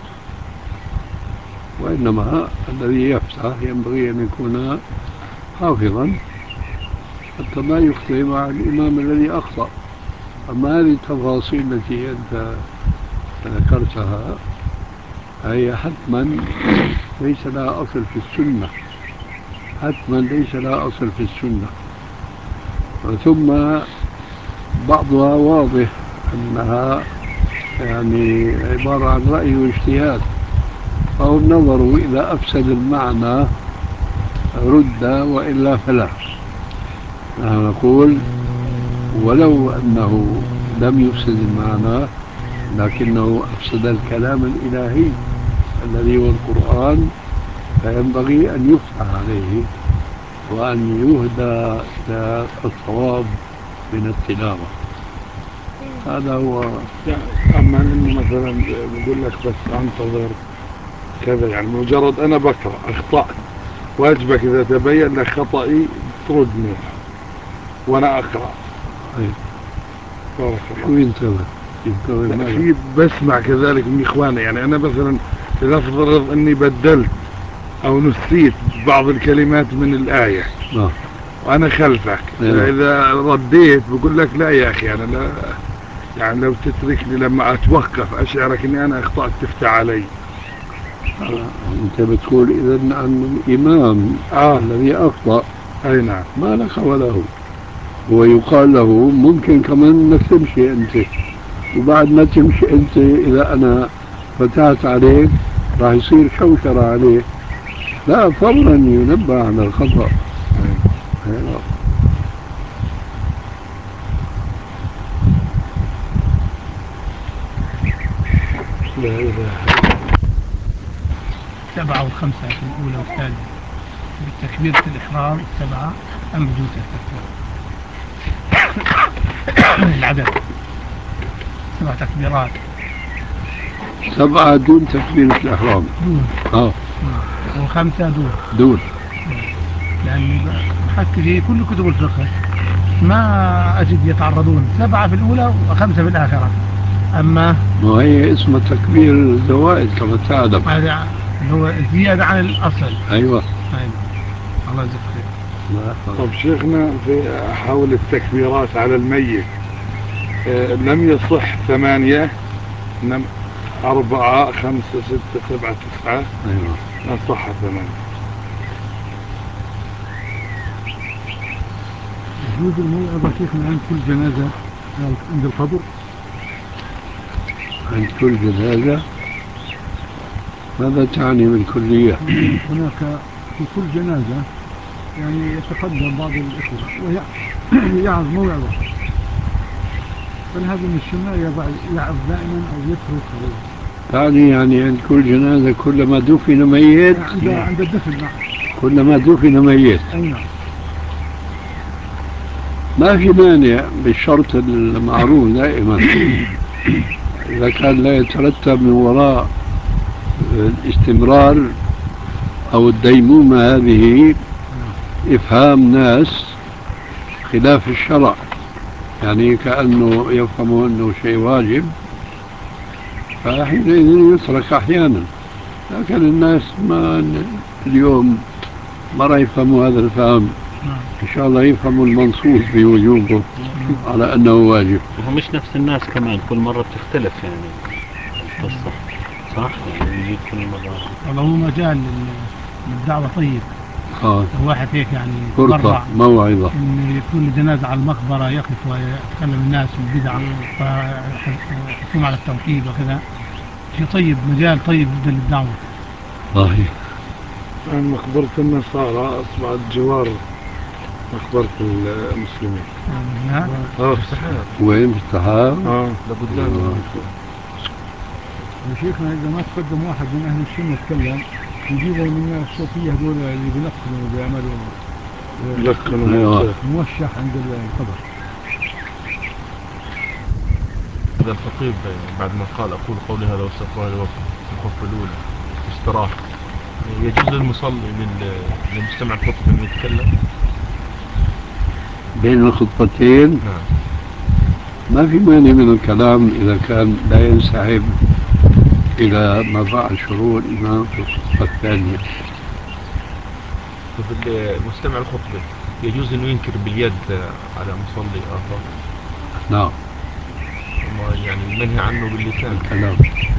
وإنما الذي يفتح ينبغي أن يكون حافظا حتى ما يخطئ مع الإمام الذي أخطأ. أما هذه التفاصيل التي أنت ذكرتها هي حتما ليس لها أصل في السنة، حتما ليس لها أصل في السنة. ثم بعضها واضح أنها يعني عبارة عن رأي واجتهاد، فهم نظروا إذا أفسد المعنى رد وإلا فلا. نحن نقول ولو أنه لم يفسد المعنى لكنه أفسد الكلام الإلهي الذي هو القرآن، فينبغي أن يفتح عليه وأن يهدى إلى الصواب من التلاوة. هذا هو. أما أنه مثلا بقول لك بس أنتظر كذا، يعني مجرد أنا بقرأ أخطأت، واجبك إذا تبين لك خطأي تردني وأنا أقرأ. أيه. بارك شو ينتظر؟ ينتظر في بسمع كذلك من إخواني، يعني أنا مثلا إذا أفترض أني بدلت أو نسيت بعض الكلمات من الآية آه. وأنا خلفك، أيوة. إذا رديت بقول لك لا يا أخي أنا لا، يعني لو تتركني لما أتوقف أشعرك أني أنا أخطأت تفتح علي. آه. أنت بتقول إذن عن الإمام آه. الذي أخطأ. أي نعم. ما لك وله، ويقال له ممكن كمان أنك تمشي أنت، وبعد ما تمشي أنت إذا أنا فتحت عليك راح يصير شوشرة عليه، لا فورا ينبه على الخطأ. أيوة. سبعة وخمسة في الأولى والثانية بتكبيرة الإحرام السبعة أم بدون تكبير؟ العدد سبع تكبيرات. سبعة دون تكبيرة الإحرام. دون. آه. وخمسة دون. دون. لأن بحكي في كل كتب الفقه ما أجد يتعرضون سبعة في الأولى وخمسة في الآخرة. أما ما هي اسمها تكبير الزوائد كما تعلم، هذا اللي هو زيادة عن الأصل. أيوة. أيوة. الله يجزاك خير. طب شيخنا في حول التكبيرات على الميت آه لم يصح ثمانية، نم أربعة خمسة ستة سبعة تسعة. أيوة. لا صح ثمانية. يجوز الموعظة شيخنا عند كل جنازة عند القبر؟ عند كل جنازة؟ ماذا تعني بالكلية؟ هناك في كل جنازة يعني يتقدم بعض الإخوة ويعظ موعظة، فهذا من السنة يعظ دائما أو يترك أو تعني يعني عند كل جنازة كلما دفن ميت؟ عند عند الدفن. نعم. كلما دفن ميت. أي نعم. ما في مانع بالشرط المعروف دائما إذا كان لا يترتب من وراء الاستمرار أو الديمومة هذه إفهام ناس خلاف الشرع، يعني كأنه يفهموا أنه شيء واجب، فحينئذ يترك أحيانا. لكن الناس ما اليوم ما راح يفهموا هذا الفهم، إن شاء الله يفهموا المنصوص بوجوبه على أنه واجب. وهو مش نفس الناس كمان، كل مرة بتختلف يعني القصة، صح؟ يعني يجي كل مرة. والله هو مجال للدعوة طيب. آه. واحد هيك يعني فرصة موعظة إنه يكون الجنازة على المقبرة يقف ويتكلم الناس البدع ويحثهم على التوحيد وكذا، شيء طيب، مجال طيب جدا للدعوة. صحيح. الآن مقبرة النصارى أصبحت جوار مقبرة المسلمين. نعم. اه في السحاب. وين في السحاب؟ اه لقدام. يا شيخنا إذا ما تقدم واحد من أهل السنة يتكلم يجيبوا من الصوفية هذول اللي بيلقنوا وبيعملوا يلقنوا موشح عند القبر. هذا الخطيب بعد ما قال أقول قولي هذا واستغفر الله في الخطبة الأولى استراحة، يجوز للمصلي للمستمع الخطبة أن يتكلم بين الخطبتين؟ نعم. ما في مانع من الكلام إذا كان لا ينسحب إلى ما فعل شروع الإمام في الخطبة الثانية. ففي المستمع الخطبة يجوز أنه ينكر باليد على مصلي آخر؟ نعم. يعني المنهي عنه باللسان الكلام.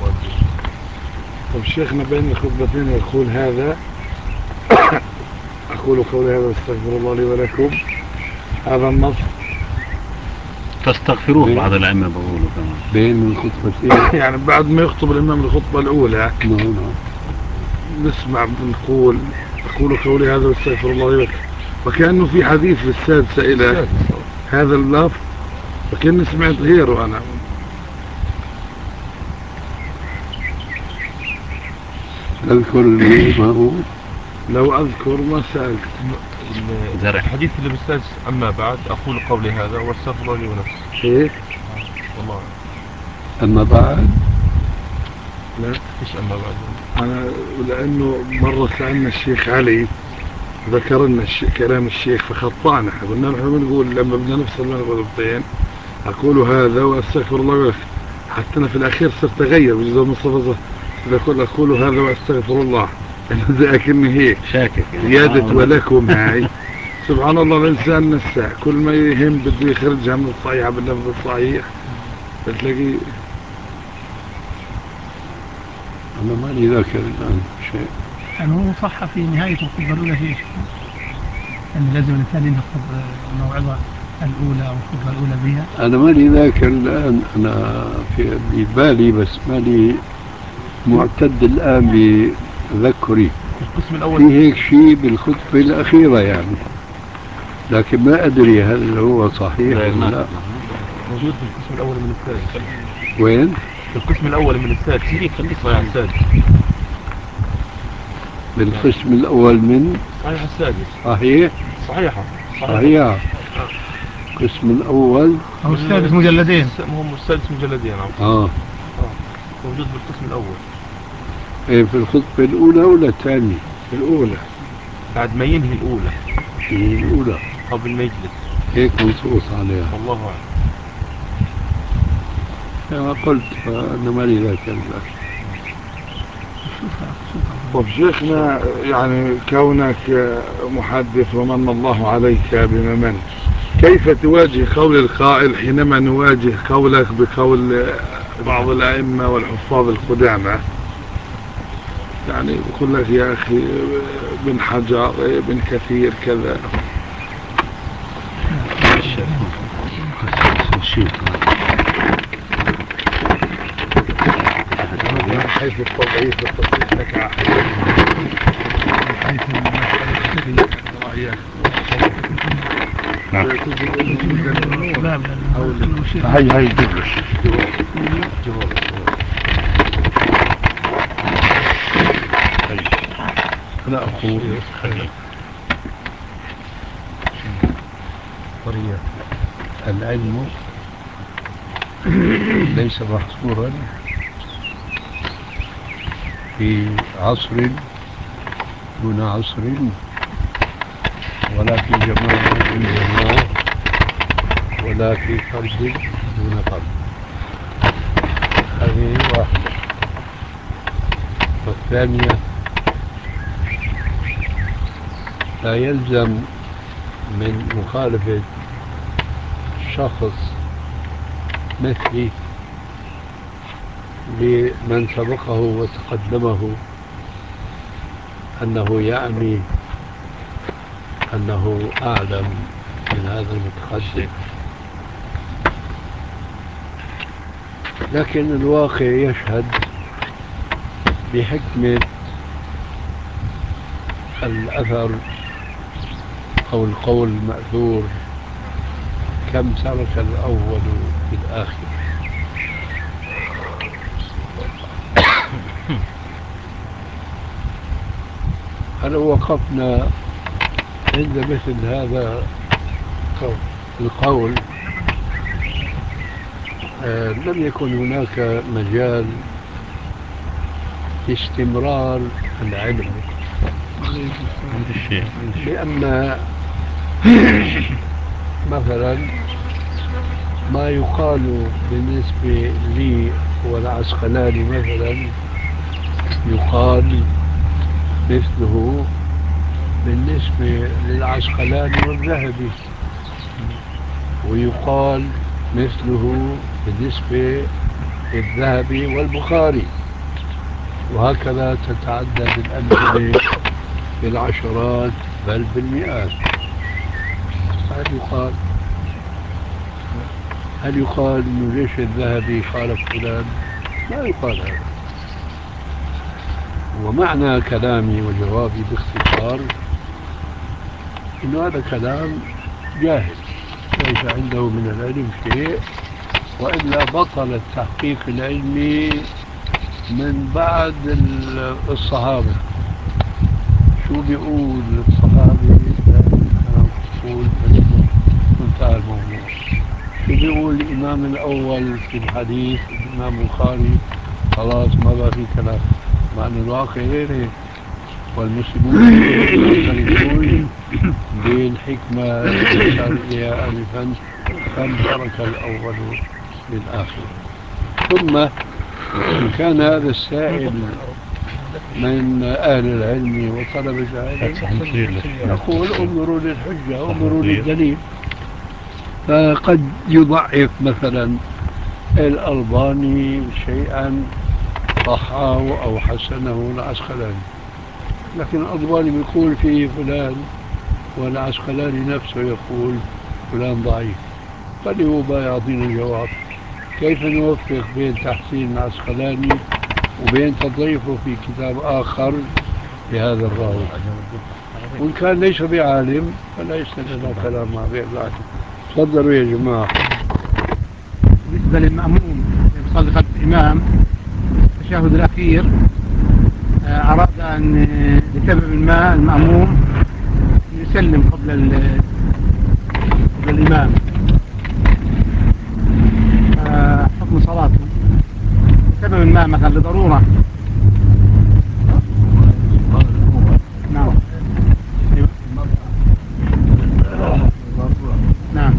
طب شيخنا بين الخطبتين يقول هذا أقول قولي هذا واستغفر الله لي ولكم، هذا النص تستغفروه بعض الأئمة بقولوا كمان بين الخطبتين. يعني بعد ما يخطب الإمام الخطبة الأولى نعم نسمع بنقول أقول قولي هذا واستغفر الله لي ولكم، وكأنه في حديث في السادسة إلى هذا اللفظ، وكأني سمعت غيره أنا. أذكر ما هو، لو أذكر ما سألت. الحديث اللي بالسادس أما بعد أقول قولي هذا واستغفر الله لي ونفسي. إيه والله أما بعد لا إيش أما بعد؟ أنا لأنه مرة سألنا الشيخ علي ذكر لنا كلام الشيخ فخطأنا، قلنا نحن بنقول لما بدنا نفصل بين الغلطتين أقول هذا وأستغفر الله ولك، حتى أنا في الأخير صرت أغير بجزء مصطفى إذا كنت أقول هذا وأستغفر الله زي أكني هيك شاكك زيادة ولكم هاي. سبحان الله الإنسان نسى كل ما يهم بده يخرجها من الصحيحة باللفظ الصحيح بتلاقي. أنا ماني ذاكر الآن شيء. يعني هو صح في نهاية الخطبة الأولى شيء أن لازم الإنسان ينهي الموعظة الأولى أو الخطبة الأولى بها. أنا ماني ذاكر الآن، أنا في بالي بس ماني معتد الآن بتذكري. القسم الأول في هيك شيء بالخطبة الأخيرة يعني، لكن ما أدري هل هو صحيح ولا لا. موجود في القسم الأول من السادس. وين؟ في القسم الأول من السادس. صحيح السادس. بالقسم الأول من صحيح السادس. صحيح صحيحة صحيح. القسم الأول أو السادس مجلدين. هم السادس مجلدين. آه. آه موجود بالقسم الأول. إيه في الخطبة الأولى ولا الثانية؟ الأولى بعد ما ينهي الأولى. الأولى قبل ما يجلس هيك منصوص عليها. والله أعلم. كما قلت فأنا مالي ذاكر ذاك. طب شيخنا يعني كونك محدث ومن الله عليك بممن، كيف تواجه قول القائل حينما نواجه قولك بقول بعض الأئمة والحفاظ القدامى، يعني يقول لك يا أخي بن حجر بن كثير كذا من حيث التضعيف والتصحيح لك أحيانا، من حيث المسألة رأيك هاي هاي جبل جواب لا أقول الطرية. العلم ليس محصورا في عصر دون عصر، ولا في جماعة دون جماعة، ولا في فرد دون فرد. هذه واحدة. والثانية، لا يلزم من مخالفة شخص مثلي لمن سبقه وتقدمه أنه يعني أنه أعلم من هذا المتقدم، لكن الواقع يشهد بحكمة الأثر أو القول المأثور: كم ترك الأول في الآخر. فلو وقفنا عند مثل هذا القول آه لم يكن هناك مجال لاستمرار العلم، لأن مثلا ما يقال بالنسبة لي والعسقلاني مثلا يقال مثله بالنسبة للعسقلاني والذهبي، ويقال مثله بالنسبة للذهبي والبخاري، وهكذا تتعدد الأمثلة بالعشرات بل بالمئات. هل يقال هل يقال إنه ليش الذهبي خالف فلان؟ لا يقال هذا. ومعنى كلامي وجوابي باختصار إنه هذا كلام جاهل ليس عنده من العلم شيء، وإلا بطل التحقيق العلمي من بعد الصحابة. شو بيقول الصحابي؟ يقول انتهى الموضوع. شو بيقول الإمام الأول في الحديث الإمام البخاري؟ خلاص ما بقى في كلام. مع أن الواقع غير هيك، والمسلمون يعترفون بالحكمة الإشارة إليها آنفا: كم ترك الأول للآخر. ثم إن كان هذا السائل من أهل العلم وطلبة العلم، نقول انظروا للحجة، انظروا للدليل. فقد يضعف مثلا الألباني شيئا صحاه أو حسنه العسقلاني، لكن الألباني يقول فيه فلان والعسقلاني نفسه يقول فلان ضعيف. قد هو بقى يعطينا الجواب كيف نوفق بين تحسين العسقلاني وبين تضعيفه في كتاب آخر لهذا الراوي. وإن كان ليس بعالم فليس لنا كلام مع غير العالم. تفضلوا يا جماعة. بالنسبة للمأموم يصلي خلف الإمام التشهد الأخير، أراد أن لسبب ما المأموم يسلم قبل قبل الإمام، حكم صلاته لسبب ما، مثلا لضرورة. نعم. نعم.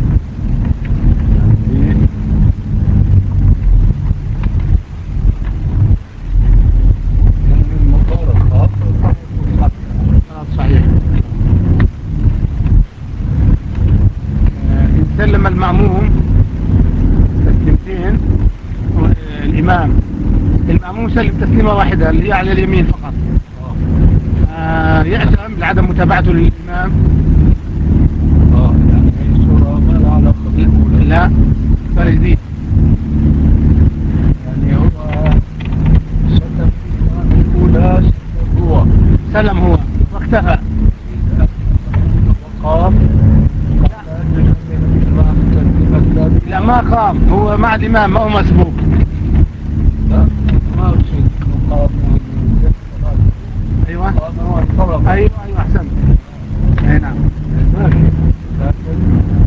صحيح. يسلم المأموم تسليمتين، الإمام المأموم يسلم تسليمة واحدة اللي هي على اليمين فقط. آه يأثم لعدم متابعته للإمام. اه يعني هي الصورة ما لها علاقة بالأولى. لا، فرق جديد. يعني هو سلم في الأولى، سلم هو سلم هو واختفى وقام. لا لا، ما قام، هو مع الإمام ما هو مسبوق. لا ما أقصد مقام. أيوة قام هو انطلق. أيوة أيوة أحسنت. أي نعم. ماشي. لكن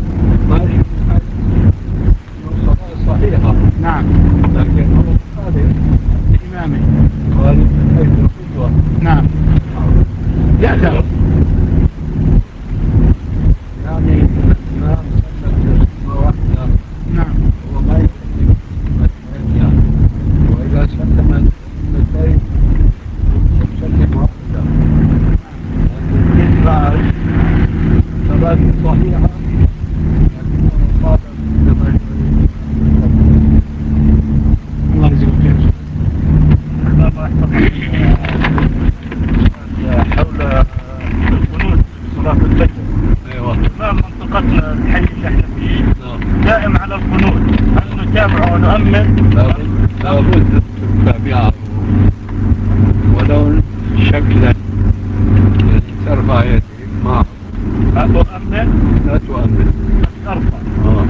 يأثم. يعني الإمام سلم تسليمة واحدة نعم. هو ما يسلم تسليمتين يعني، وإذا سلم تسليمتين يسلم واحدة. يعني صلاة صحيحة لكنه قال إنما يريد الله يجزيكم خير. ما يحفظ حول القنوت في صلاة الفجر. ايوه. ما منطقتنا الحي اللي احنا فيه دائم على القنوت، هل نتابعه ونؤمن؟ لابد لابد تتابعه ولو شكلا، يعني ترفع يديك ما أؤمن لا تؤمن بس أرفع. آه.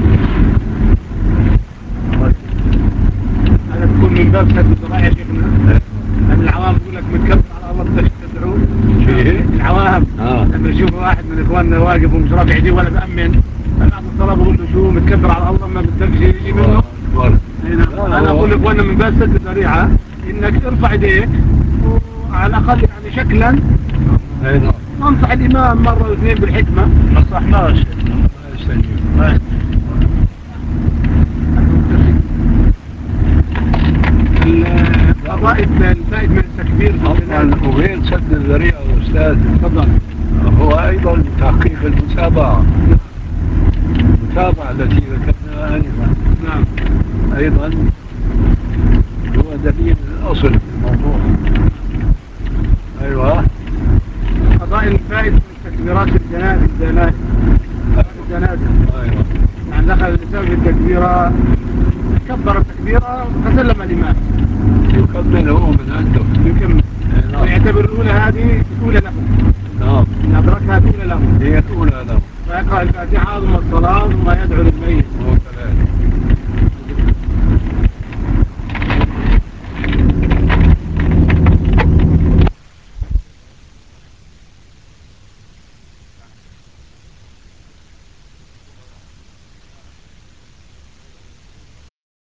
هذا تكون من باب سد الذرائع يا شيخنا. لأن العوام يقول لك متكبر على الله تدعوه. فيه العوام آه. لما يشوف واحد من إخواننا واقف ومش رافع يديه ولا بأمن، بعد الصلاة بقول له شو متكبر على الله ما بدكش يجي منه. هنا أنا أقول لإخواننا من باب سد الذريعة إنك ارفع يديك وعلى الأقل يعني شكلا ننصح الإمام مرة واثنين بالحكمة. ما صحناش ما يستجيب ما يستجيب. الفائد الفائد من التكبير أصلا وغير سد الذريعة أستاذ تفضل. هو أيضا تحقيق المتابعة المتابعة التي ذكرناها آنفا. نعم. أيضا هو دليل الأصل في الموضوع. أيوة. قضاء الفائد من تكبيرات الجنائز الجنائز الجنازة. أيوة. يعني دخل الإنسان في التكبيرة كبر التكبيرة فسلم الإمام يكمل هو من عنده يكمل ويعتبر الأولى هذه الأولى له. نعم. إن أدركها الأولى له هي الأولى له. فيقرأ الفاتحة ثم الصلاة ثم يدعو للميت. هو كذلك.